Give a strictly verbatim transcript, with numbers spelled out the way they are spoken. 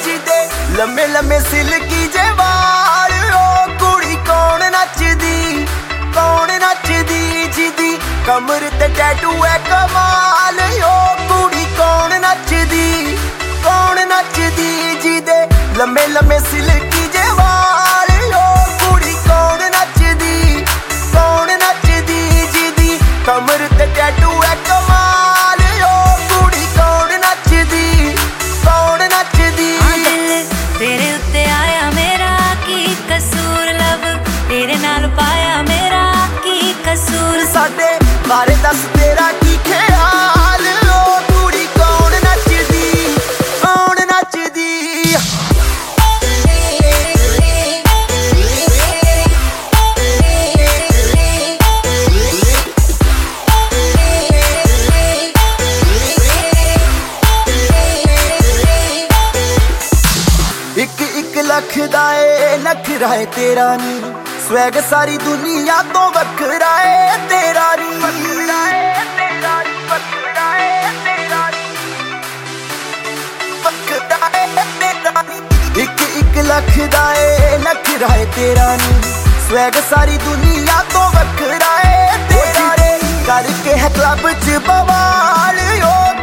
जिदे लम्मे लम्मे सिल्की जे वाल ओ कुड़ी कौन नचदी कौन नचदी जिदी कमर ते टैटू है कमाल ओ कुड़ी कौन नचदी कौन नचदी जिदे लम्मे लम्मे सिल्की जे वाल ओ कुड़ी कौन नचदी कौन नचदी जिदी कमर ते टैटू है कमाल ओ कुड़ी कौन नचदी कौन नचदी। तेरे उत्ते आया मेरा की कसूर लब तेरे नाल पाया मेरा की कसूर साडे बारे दस तेरा की ख्याल ओ कुड़ी कौन नचदी कौन नचदी। एक एक लख दा ए नखरा है तेरा नी स्वैग सारी दुनिया तो वखरा है तेरा नी एक एक लख दा ए नखरा है तेरा नी स्वैग सारी दुनिया तो वखरा है तेरा नी करके है क्लब च बवाल ओ